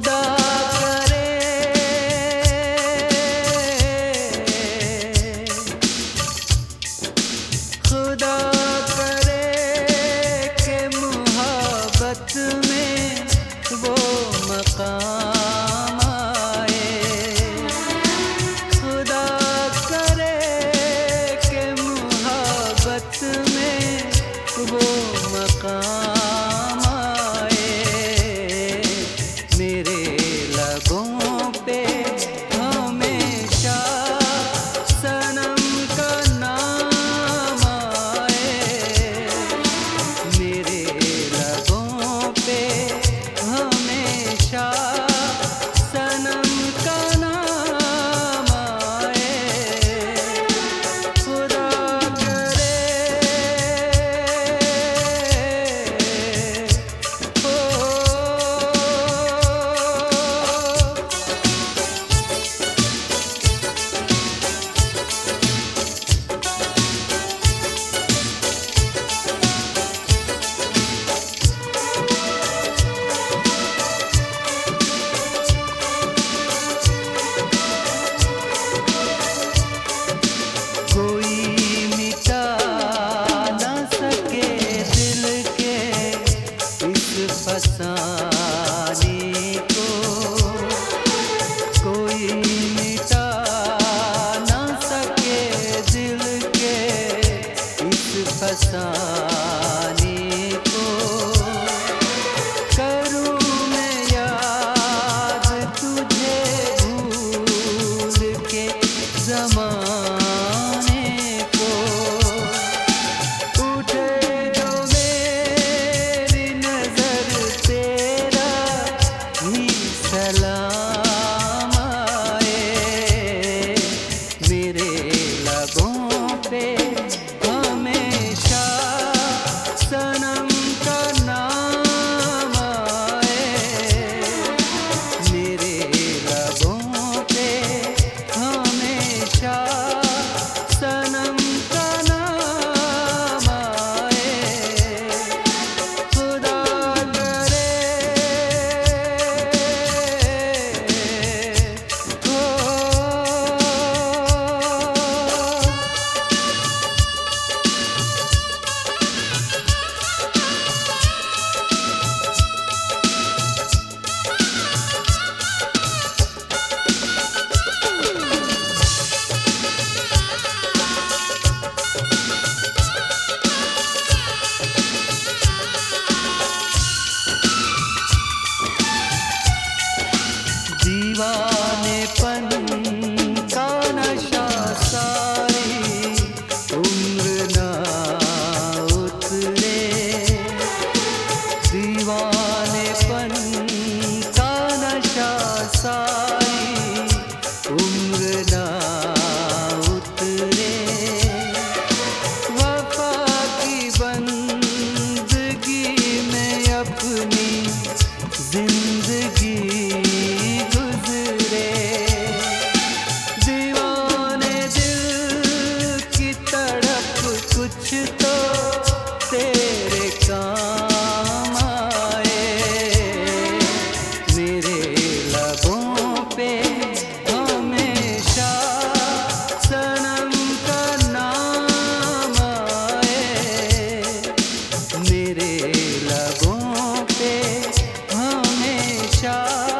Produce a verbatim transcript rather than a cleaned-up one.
खुदा करे खुदा करे के मोहब्बत में वो मकाम आए। खुदा करे के मोहब्बत में वो मकाम आए। मेरे लबों पे हमेशा सनम का नाम आए। मेरे लबों पे हमेशा सनम का नाम आए। खुदा करे फसाने को कोई मिटा ना सके दिल के इस फसाने को। करूँ मैं याद तुझे भूल के ज़माने को। उठे जो मेरी नजर तेरा ही सलाम आए। मेरे लबों पे हमेशा सनम का नाम आए। मेरे लबों पे हमेशा सनम का नाम आए। खुदा करे हो। दीवानेपन का नशा सारी उम्र ना उतरे। दीवानेपन का नशा सारी उम्र ना उतरे। वफा की बंदगी में अपनी जिंदगी गुजरे। दीवाने दिल की तड़प कुछ तो तेरे काम आए। मेरे लबों पे हमेशा सनम का नाम आए। मेरे लबों पे हमेशा